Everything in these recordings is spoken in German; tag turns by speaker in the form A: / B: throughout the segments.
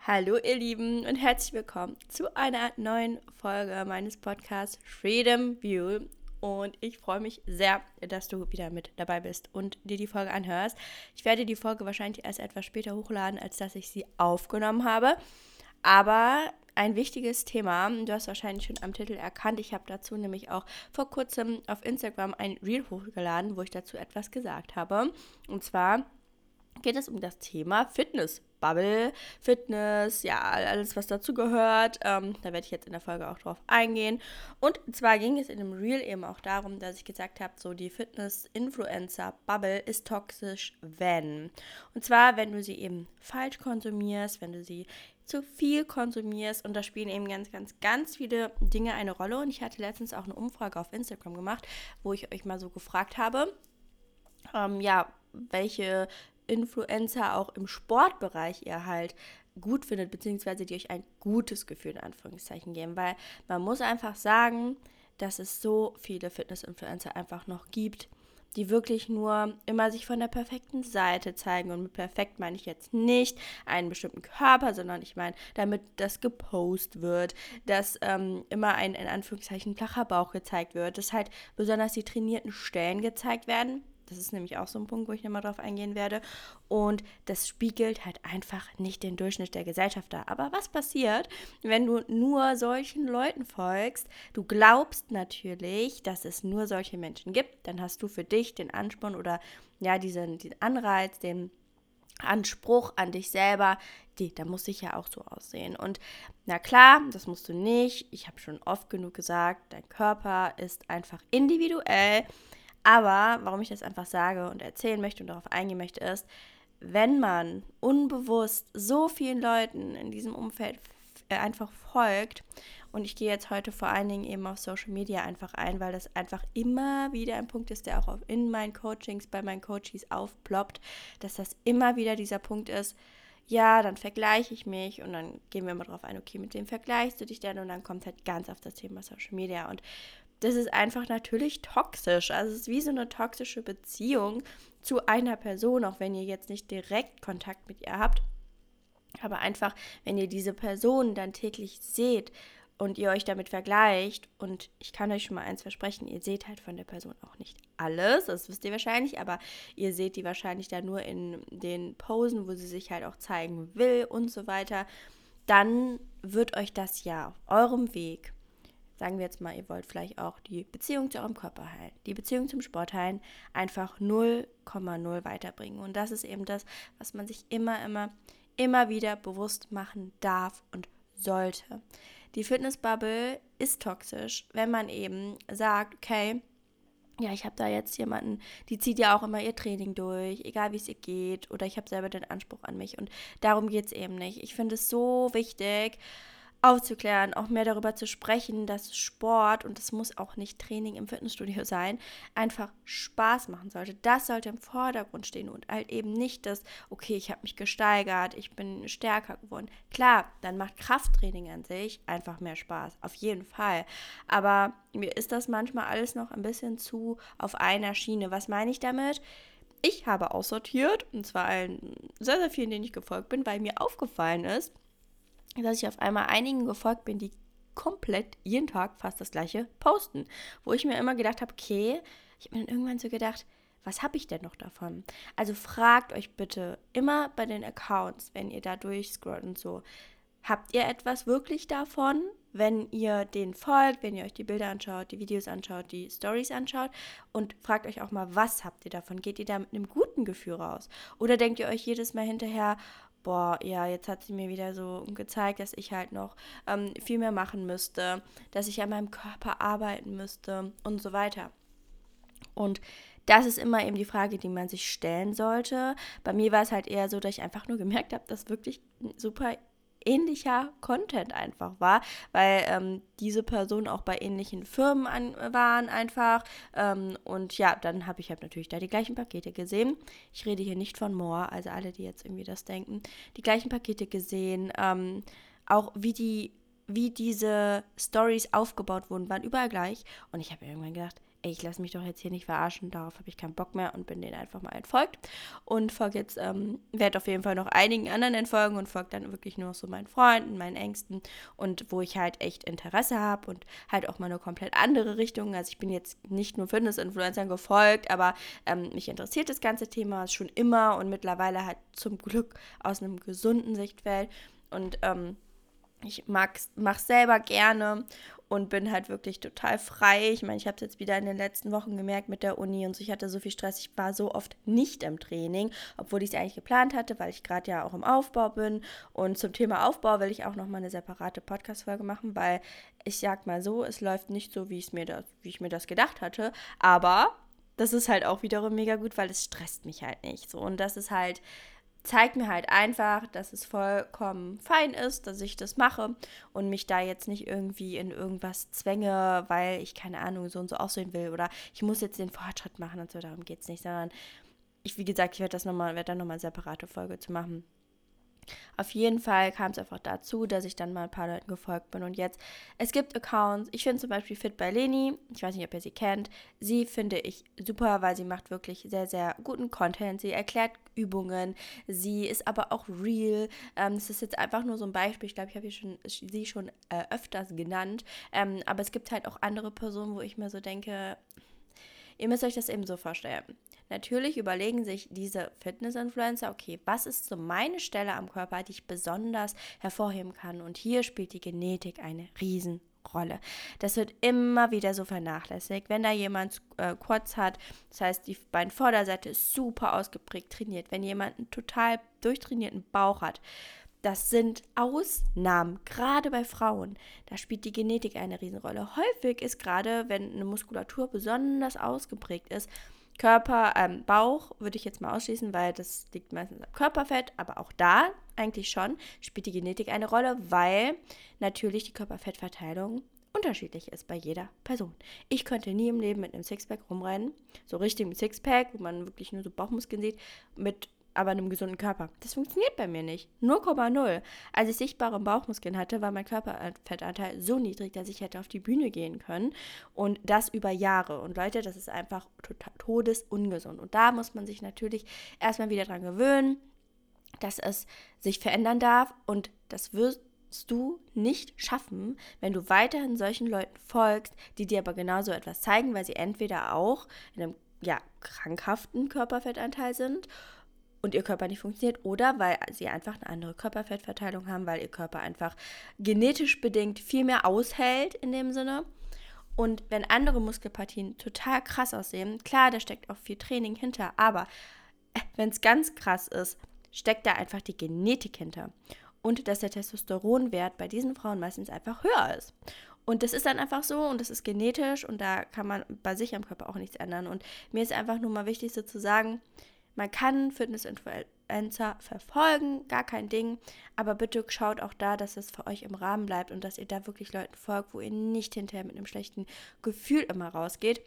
A: Hallo ihr Lieben und herzlich willkommen zu einer neuen Folge meines Podcasts Freedom View. Und ich freue mich sehr, dass du wieder mit dabei bist und dir die Folge anhörst. Ich werde die Folge wahrscheinlich erst etwas später hochladen, als dass ich sie aufgenommen habe. Aber ein wichtiges Thema, du hast wahrscheinlich schon am Titel erkannt, ich habe dazu nämlich auch vor kurzem auf Instagram ein Reel hochgeladen, wo ich dazu etwas gesagt habe. Und zwar geht es um das Thema Fitnessbubble, Fitness, ja, alles, was dazu gehört. Da werde ich jetzt in der Folge auch drauf eingehen. Und zwar ging es in dem Reel eben auch darum, dass ich gesagt habe, so die Fitness-Influencer-Bubble ist toxisch, wenn. Und zwar, wenn du sie eben falsch konsumierst, wenn du sie zu viel konsumierst, und da spielen eben ganz viele Dinge eine Rolle. Und ich hatte letztens auch eine Umfrage auf Instagram gemacht, wo ich euch mal so gefragt habe, welche Influencer auch im Sportbereich ihr halt gut findet, beziehungsweise die euch ein gutes Gefühl in Anführungszeichen geben, weil man muss einfach sagen, dass es so viele Fitness-Influencer einfach noch gibt, die wirklich nur immer sich von der perfekten Seite zeigen. Und mit perfekt meine ich jetzt nicht einen bestimmten Körper, sondern ich meine, damit das gepostet wird, dass immer ein in Anführungszeichen flacher Bauch gezeigt wird, dass halt besonders die trainierten Stellen gezeigt werden. Das ist nämlich auch so ein Punkt, wo ich nochmal drauf eingehen werde. Und das spiegelt halt einfach nicht den Durchschnitt der Gesellschaft dar. Aber was passiert, wenn du nur solchen Leuten folgst? Du glaubst natürlich, dass es nur solche Menschen gibt. Dann hast du für dich den Ansporn oder ja, diesen Anreiz, den Anspruch an dich selber, da muss ich ja auch so aussehen. Und na klar, das musst du nicht. Ich habe schon oft genug gesagt, dein Körper ist einfach individuell. Aber warum ich das einfach sage und erzählen möchte und darauf eingehen möchte, ist, wenn man unbewusst so vielen Leuten in diesem Umfeld einfach folgt, und ich gehe jetzt heute vor allen Dingen eben auf Social Media einfach ein, weil das einfach immer wieder ein Punkt ist, der auch in meinen Coachings, bei meinen Coaches aufploppt, dass das immer wieder dieser Punkt ist, ja, dann vergleiche ich mich und dann gehen wir mal drauf ein, okay, mit wem vergleichst du dich denn? Und dann kommt halt ganz auf das Thema Social Media und das ist einfach natürlich toxisch. Also es ist wie so eine toxische Beziehung zu einer Person, auch wenn ihr jetzt nicht direkt Kontakt mit ihr habt. Aber einfach, wenn ihr diese Person dann täglich seht und ihr euch damit vergleicht, und ich kann euch schon mal eins versprechen, ihr seht halt von der Person auch nicht alles, das wisst ihr wahrscheinlich, aber ihr seht die wahrscheinlich dann nur in den Posen, wo sie sich halt auch zeigen will und so weiter, dann wird euch das ja auf eurem Weg, sagen wir jetzt mal, ihr wollt vielleicht auch die Beziehung zu eurem Körper heilen, die Beziehung zum Sport heilen, einfach 0,0 weiterbringen. Und das ist eben das, was man sich immer wieder bewusst machen darf und sollte. Die Fitnessbubble ist toxisch, wenn man eben sagt, okay, ja, ich habe da jetzt jemanden, die zieht ja auch immer ihr Training durch, egal wie es ihr geht, oder ich habe selber den Anspruch an mich, und darum geht es eben nicht. Ich finde es so wichtig, aufzuklären, auch mehr darüber zu sprechen, dass Sport, und das muss auch nicht Training im Fitnessstudio sein, einfach Spaß machen sollte. Das sollte im Vordergrund stehen und halt eben nicht das, okay, ich habe mich gesteigert, ich bin stärker geworden. Klar, dann macht Krafttraining an sich einfach mehr Spaß, auf jeden Fall. Aber mir ist das manchmal alles noch ein bisschen zu auf einer Schiene. Was meine ich damit? Ich habe aussortiert, und zwar allen sehr vielen, denen ich gefolgt bin, weil mir aufgefallen ist, dass ich auf einmal einigen gefolgt bin, die komplett jeden Tag fast das gleiche posten. Wo ich mir immer gedacht habe, okay, ich habe mir dann irgendwann so gedacht, was habe ich denn noch davon? Also fragt euch bitte immer bei den Accounts, wenn ihr da durchscrollt und so, habt ihr etwas wirklich davon, wenn ihr denen folgt, wenn ihr euch die Bilder anschaut, die Videos anschaut, die Stories anschaut, und fragt euch auch mal, was habt ihr davon? Geht ihr da mit einem guten Gefühl raus? Oder denkt ihr euch jedes Mal hinterher, boah, ja, jetzt hat sie mir wieder so gezeigt, dass ich halt noch viel mehr machen müsste, dass ich an meinem Körper arbeiten müsste und so weiter. Und das ist immer eben die Frage, die man sich stellen sollte. Bei mir war es halt eher so, dass ich einfach nur gemerkt habe, dass wirklich super ähnlicher Content einfach war, weil diese Personen auch bei ähnlichen Firmen waren einfach, und ja, dann habe ich halt natürlich da die gleichen Pakete gesehen. Ich rede hier nicht von More, also alle, die jetzt irgendwie das denken, die gleichen Pakete gesehen, auch wie diese Stories aufgebaut wurden, waren überall gleich, und ich habe mir irgendwann gedacht, ey, ich lasse mich doch jetzt hier nicht verarschen, darauf habe ich keinen Bock mehr und bin denen einfach mal entfolgt. Und folge jetzt, werde auf jeden Fall noch einigen anderen entfolgen und folge dann wirklich nur so meinen Freunden, meinen Ängsten und wo ich halt echt Interesse habe und halt auch mal eine komplett andere Richtung. Also ich bin jetzt nicht nur Fitness-Influencern gefolgt, aber mich interessiert das ganze Thema schon immer und mittlerweile halt zum Glück aus einem gesunden Sichtfeld. Und ich mache selber gerne und bin halt wirklich total frei. Ich meine, ich habe es jetzt wieder in den letzten Wochen gemerkt mit der Uni und so. Ich hatte so viel Stress. Ich war so oft nicht im Training, obwohl ich es eigentlich geplant hatte, weil ich gerade ja auch im Aufbau bin. Und zum Thema Aufbau will ich auch nochmal eine separate Podcast-Folge machen, weil ich sag mal so, es läuft nicht so, wie ich mir das gedacht hatte. Aber das ist halt auch wiederum mega gut, weil es stresst mich halt nicht so. Und das ist halt zeigt mir halt einfach, dass es vollkommen fein ist, dass ich das mache und mich da jetzt nicht irgendwie in irgendwas zwänge, weil ich, keine Ahnung, so und so aussehen will oder ich muss jetzt den Fortschritt machen und so, darum geht es nicht, sondern wie gesagt, ich werde da nochmal eine separate Folge zu machen. Auf jeden Fall kam es einfach dazu, dass ich dann mal ein paar Leuten gefolgt bin. Und jetzt, es gibt Accounts, ich finde zum Beispiel Fit by Leni, ich weiß nicht, ob ihr sie kennt, sie finde ich super, weil sie macht wirklich sehr, sehr guten Content, sie erklärt Übungen, sie ist aber auch real, es ist jetzt einfach nur so ein Beispiel, ich glaube, ich habe sie schon öfters genannt, aber es gibt halt auch andere Personen, wo ich mir so denke, ihr müsst euch das eben so vorstellen. Natürlich überlegen sich diese Fitness-Influencer, okay, was ist so meine Stelle am Körper, die ich besonders hervorheben kann? Und hier spielt die Genetik eine Riesenrolle. Das wird immer wieder so vernachlässigt. Wenn da jemand Quads hat, das heißt, die Beinvorderseite ist super ausgeprägt trainiert. Wenn jemand einen total durchtrainierten Bauch hat, das sind Ausnahmen, gerade bei Frauen. Da spielt die Genetik eine Riesenrolle. Häufig ist gerade, wenn eine Muskulatur besonders ausgeprägt ist, Bauch würde ich jetzt mal ausschließen, weil das liegt meistens am Körperfett, aber auch da eigentlich schon spielt die Genetik eine Rolle, weil natürlich die Körperfettverteilung unterschiedlich ist bei jeder Person. Ich könnte nie im Leben mit einem Sixpack rumrennen, so richtig mit Sixpack, wo man wirklich nur so Bauchmuskeln sieht, mit aber einem gesunden Körper. Das funktioniert bei mir nicht. 0,0. Als ich sichtbare Bauchmuskeln hatte, war mein Körperfettanteil so niedrig, dass ich hätte auf die Bühne gehen können. Und das über Jahre. Und Leute, das ist einfach total todesungesund. Und da muss man sich natürlich erstmal wieder dran gewöhnen, dass es sich verändern darf. Und das wirst du nicht schaffen, wenn du weiterhin solchen Leuten folgst, die dir aber genauso etwas zeigen, weil sie entweder auch in einem krankhaften Körperfettanteil sind und ihr Körper nicht funktioniert oder weil sie einfach eine andere Körperfettverteilung haben, weil ihr Körper einfach genetisch bedingt viel mehr aushält in dem Sinne. Und wenn andere Muskelpartien total krass aussehen, klar, da steckt auch viel Training hinter, aber wenn es ganz krass ist, steckt da einfach die Genetik hinter. Und dass der Testosteronwert bei diesen Frauen meistens einfach höher ist. Und das ist dann einfach so und das ist genetisch und da kann man bei sich am Körper auch nichts ändern. Und mir ist einfach nur mal wichtig so zu sagen, man kann Fitness-Influencer verfolgen, gar kein Ding, aber bitte schaut auch da, dass es für euch im Rahmen bleibt und dass ihr da wirklich Leuten folgt, wo ihr nicht hinterher mit einem schlechten Gefühl immer rausgeht,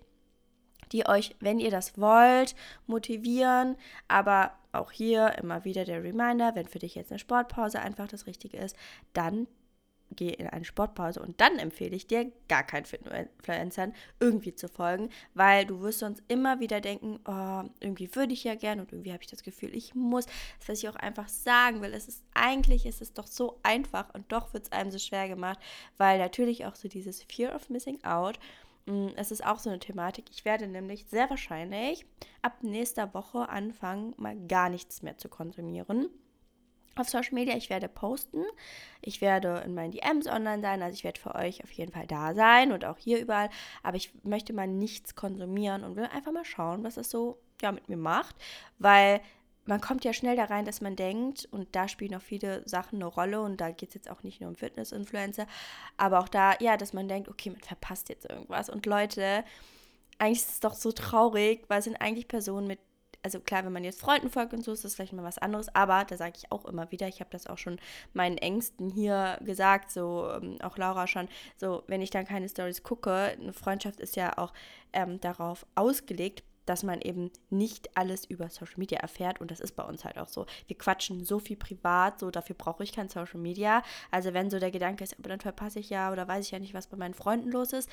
A: die euch, wenn ihr das wollt, motivieren, aber auch hier immer wieder der Reminder, wenn für dich jetzt eine Sportpause einfach das Richtige ist, dann geh in eine Sportpause und dann empfehle ich dir, gar keinen Fitness-Influencern irgendwie zu folgen, weil du wirst sonst immer wieder denken, oh, irgendwie würde ich ja gern und irgendwie habe ich das Gefühl, ich muss. Das, was ich auch einfach sagen will, eigentlich ist es doch so einfach und doch wird es einem so schwer gemacht, weil natürlich auch so dieses Fear of Missing Out, es ist auch so eine Thematik. Ich werde nämlich sehr wahrscheinlich ab nächster Woche anfangen, mal gar nichts mehr zu konsumieren auf Social Media. Ich werde posten, ich werde in meinen DMs online sein, also ich werde für euch auf jeden Fall da sein und auch hier überall, aber ich möchte mal nichts konsumieren und will einfach mal schauen, was das so mit mir macht, weil man kommt ja schnell da rein, dass man denkt, und da spielen auch viele Sachen eine Rolle und da geht es jetzt auch nicht nur um Fitness-Influencer, aber auch da, dass man denkt, okay, man verpasst jetzt irgendwas und Leute, eigentlich ist es doch so traurig, weil es sind eigentlich Personen mit, also klar, wenn man jetzt Freunden folgt und so, ist das vielleicht mal was anderes, aber da sage ich auch immer wieder, ich habe das auch schon meinen Ängsten hier gesagt, so auch Laura schon, so wenn ich dann keine Stories gucke, eine Freundschaft ist ja auch darauf ausgelegt, dass man eben nicht alles über Social Media erfährt und das ist bei uns halt auch so. Wir quatschen so viel privat, so dafür brauche ich kein Social Media, also wenn so der Gedanke ist, aber dann verpasse ich ja oder weiß ich ja nicht, was bei meinen Freunden los ist,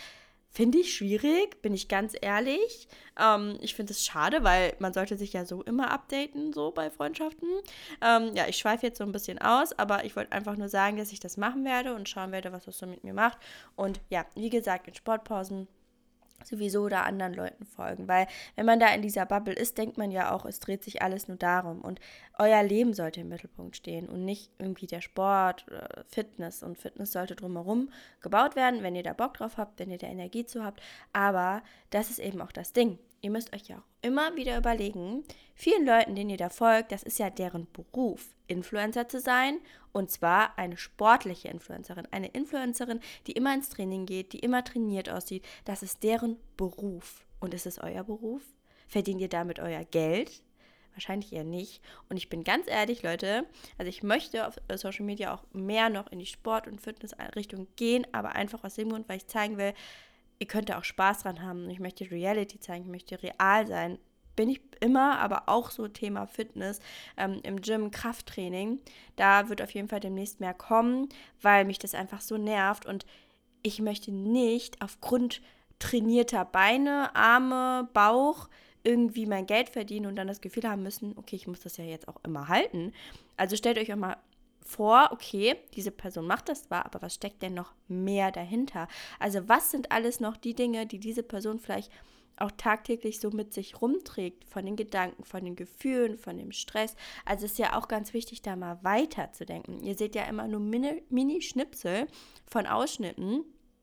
A: finde ich schwierig, bin ich ganz ehrlich. Ich finde es schade, weil man sollte sich ja so immer updaten, so bei Freundschaften. Ja, ich schweife jetzt so ein bisschen aus, aber ich wollte einfach nur sagen, dass ich das machen werde und schauen werde, was das so mit mir macht. Und ja, wie gesagt, in Sportpausen sowieso da anderen Leuten folgen, weil wenn man da in dieser Bubble ist, denkt man ja auch, es dreht sich alles nur darum und euer Leben sollte im Mittelpunkt stehen und nicht irgendwie der Sport oder Fitness, und Fitness sollte drumherum gebaut werden, wenn ihr da Bock drauf habt, wenn ihr da Energie zu habt, aber das ist eben auch das Ding. Ihr müsst euch ja auch immer wieder überlegen, vielen Leuten, denen ihr da folgt, das ist ja deren Beruf, Influencer zu sein, und zwar eine sportliche Influencerin. Eine Influencerin, die immer ins Training geht, die immer trainiert aussieht. Das ist deren Beruf. Und ist es euer Beruf? Verdient ihr damit euer Geld? Wahrscheinlich eher nicht. Und ich bin ganz ehrlich, Leute, also ich möchte auf Social Media auch mehr noch in die Sport- und Fitnessrichtung gehen, aber einfach aus dem Grund, weil ich zeigen will, ihr könnt da auch Spaß dran haben. Ich möchte Reality zeigen, ich möchte real sein. Bin ich immer, aber auch so Thema Fitness, im Gym, Krafttraining. Da wird auf jeden Fall demnächst mehr kommen, weil mich das einfach so nervt und ich möchte nicht aufgrund trainierter Beine, Arme, Bauch irgendwie mein Geld verdienen und dann das Gefühl haben müssen, okay, ich muss das ja jetzt auch immer halten. Also stellt euch auch mal vor, okay, diese Person macht das zwar, aber was steckt denn noch mehr dahinter? Also was sind alles noch die Dinge, die diese Person vielleicht auch tagtäglich so mit sich rumträgt, von den Gedanken, von den Gefühlen, von dem Stress. Also es ist ja auch ganz wichtig, da mal weiterzudenken. Ihr seht ja immer nur Mini-Schnipsel von Ausschnitten,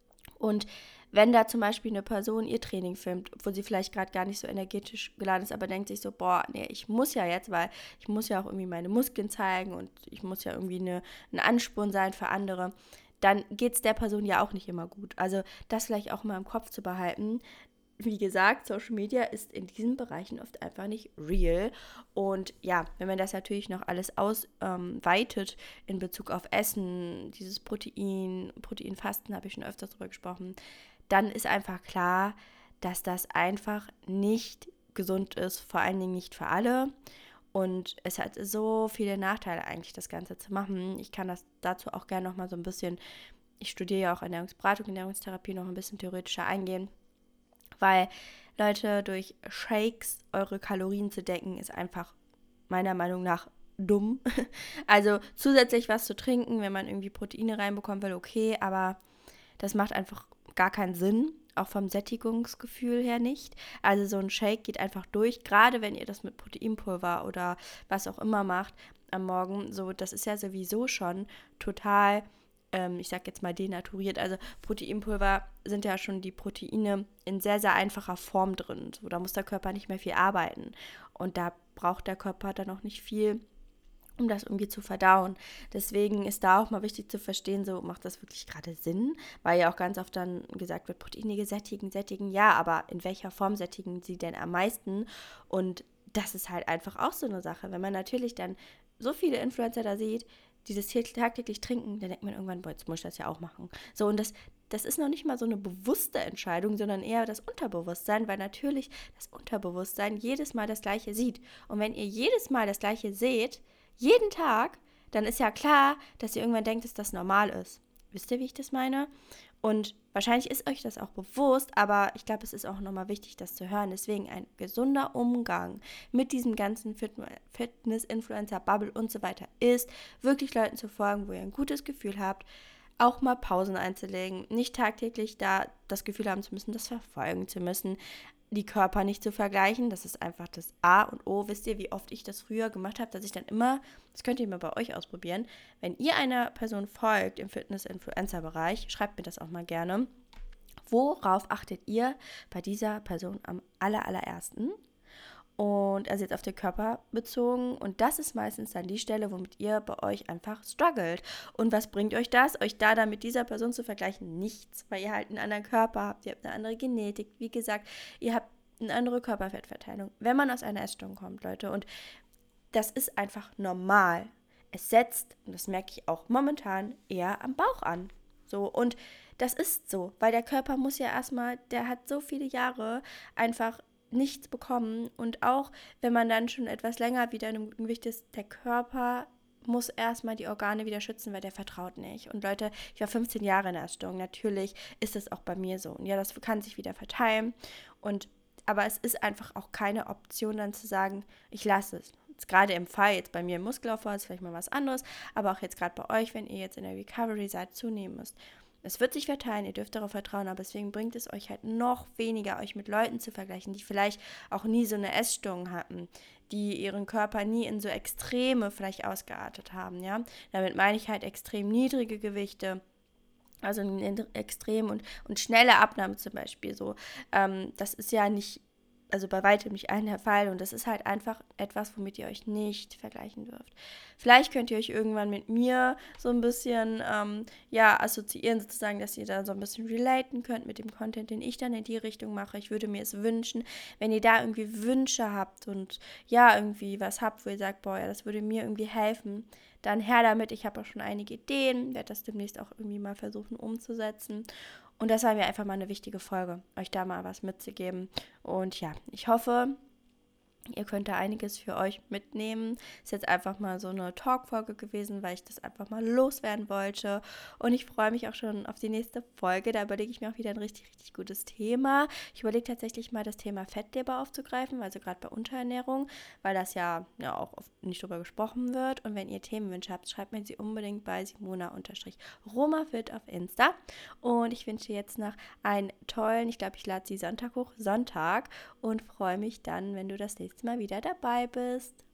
A: und wenn da zum Beispiel eine Person ihr Training filmt, wo sie vielleicht gerade gar nicht so energetisch geladen ist, aber denkt sich so, boah, nee, ich muss ja jetzt, weil ich muss ja auch irgendwie meine Muskeln zeigen und ich muss ja irgendwie ein Ansporn sein für andere, dann geht es der Person ja auch nicht immer gut. Also das vielleicht auch mal im Kopf zu behalten. Wie gesagt, Social Media ist in diesen Bereichen oft einfach nicht real. Und ja, wenn man das natürlich noch alles ausweitet in Bezug auf Essen, dieses Proteinfasten, habe ich schon öfters drüber gesprochen, dann ist einfach klar, dass das einfach nicht gesund ist, vor allen Dingen nicht für alle. Und es hat so viele Nachteile eigentlich, das Ganze zu machen. Ich kann das dazu auch gerne noch mal so ein bisschen, ich studiere ja auch Ernährungsberatung, Ernährungstherapie, noch ein bisschen theoretischer eingehen. Weil, Leute, durch Shakes eure Kalorien zu decken, ist einfach meiner Meinung nach dumm. Also zusätzlich was zu trinken, wenn man irgendwie Proteine reinbekommen will, okay, aber das macht einfach gar keinen Sinn, auch vom Sättigungsgefühl her nicht. Also so ein Shake geht einfach durch, gerade wenn ihr das mit Proteinpulver oder was auch immer macht am Morgen. So, das ist ja sowieso schon total, ich sag jetzt mal denaturiert. Also Proteinpulver sind ja schon die Proteine in sehr, sehr einfacher Form drin. So, da muss der Körper nicht mehr viel arbeiten. Und da braucht der Körper dann auch nicht viel, um das irgendwie zu verdauen. Deswegen ist da auch mal wichtig zu verstehen, so macht das wirklich gerade Sinn, weil ja auch ganz oft dann gesagt wird, Proteine sättigen, ja, aber in welcher Form sättigen sie denn am meisten? Und das ist halt einfach auch so eine Sache. Wenn man natürlich dann so viele Influencer da sieht, die das tagtäglich trinken, dann denkt man irgendwann, boah, jetzt muss ich das ja auch machen. So, und das ist noch nicht mal so eine bewusste Entscheidung, sondern eher das Unterbewusstsein, weil natürlich das Unterbewusstsein jedes Mal das Gleiche sieht. Und wenn ihr jedes Mal das Gleiche seht, jeden Tag, dann ist ja klar, dass ihr irgendwann denkt, dass das normal ist. Wisst ihr, wie ich das meine? Und wahrscheinlich ist euch das auch bewusst, aber ich glaube, es ist auch nochmal wichtig, das zu hören. Deswegen ein gesunder Umgang mit diesem ganzen Fitness-Influencer-Bubble und so weiter ist, wirklich Leuten zu folgen, wo ihr ein gutes Gefühl habt, auch mal Pausen einzulegen, nicht tagtäglich da das Gefühl haben zu müssen, das verfolgen zu müssen, die Körper nicht zu vergleichen. Das ist einfach das A und O. Wisst ihr, wie oft ich das früher gemacht habe, dass ich dann immer, das könnt ihr mal bei euch ausprobieren, wenn ihr einer Person folgt im Fitness-Influencer-Bereich, schreibt mir das auch mal gerne. Worauf achtet ihr bei dieser Person am allerersten? Und also jetzt auf den Körper bezogen. Und das ist meistens dann die Stelle, womit ihr bei euch einfach struggelt. Und was bringt euch das? Euch da mit dieser Person zu vergleichen? Nichts, weil ihr halt einen anderen Körper habt, ihr habt eine andere Genetik. Wie gesagt, ihr habt eine andere Körperfettverteilung, wenn man aus einer Essstörung kommt, Leute. Und das ist einfach normal. Es setzt, und das merke ich auch momentan, eher am Bauch an. So, und das ist so, weil der Körper muss ja erstmal, der hat so viele Jahre einfach nichts bekommen, und auch wenn man dann schon etwas länger wieder in einem guten Gewicht ist, der Körper muss erstmal die Organe wieder schützen, weil der vertraut nicht. Und Leute, ich war 15 Jahre in der Essstörung. Natürlich ist es auch bei mir so. Und ja, das kann sich wieder verteilen. Aber es ist einfach auch keine Option, dann zu sagen, ich lasse es. Jetzt gerade im Fall, jetzt bei mir im Muskelaufbau ist vielleicht mal was anderes, aber auch jetzt gerade bei euch, wenn ihr jetzt in der Recovery seid, zunehmen müsst. Es wird sich verteilen, ihr dürft darauf vertrauen, aber deswegen bringt es euch halt noch weniger, euch mit Leuten zu vergleichen, die vielleicht auch nie so eine Essstörung hatten, die ihren Körper nie in so Extreme vielleicht ausgeartet haben, ja. Damit meine ich halt extrem niedrige Gewichte, also eine extrem und schnelle Abnahme zum Beispiel so. Das ist ja nicht, also bei weitem nicht allen der Fall und das ist halt einfach etwas, womit ihr euch nicht vergleichen dürft. Vielleicht könnt ihr euch irgendwann mit mir so ein bisschen, assoziieren sozusagen, dass ihr da so ein bisschen relaten könnt mit dem Content, den ich dann in die Richtung mache. Ich würde mir es wünschen, wenn ihr da irgendwie Wünsche habt und ja, irgendwie was habt, wo ihr sagt, boah, ja, das würde mir irgendwie helfen, dann her damit. Ich habe auch schon einige Ideen, werde das demnächst auch irgendwie mal versuchen umzusetzen. Und das war mir einfach mal eine wichtige Folge, euch da mal was mitzugeben. Und ja, ich hoffe, ihr könnt da einiges für euch mitnehmen. Ist jetzt einfach mal so eine Talk-Folge gewesen, weil ich das einfach mal loswerden wollte. Und ich freue mich auch schon auf die nächste Folge. Da überlege ich mir auch wieder ein richtig, richtig gutes Thema. Ich überlege tatsächlich mal das Thema Fettleber aufzugreifen, also gerade bei Unterernährung, weil das ja auch oft nicht drüber gesprochen wird. Und wenn ihr Themenwünsche habt, schreibt mir sie unbedingt bei Simona_Romafit auf Insta. Und ich wünsche jetzt noch einen tollen, ich glaube, ich lade sie Sonntag hoch, Sonntag und freue mich dann, wenn du das nächste Mal wieder dabei bist.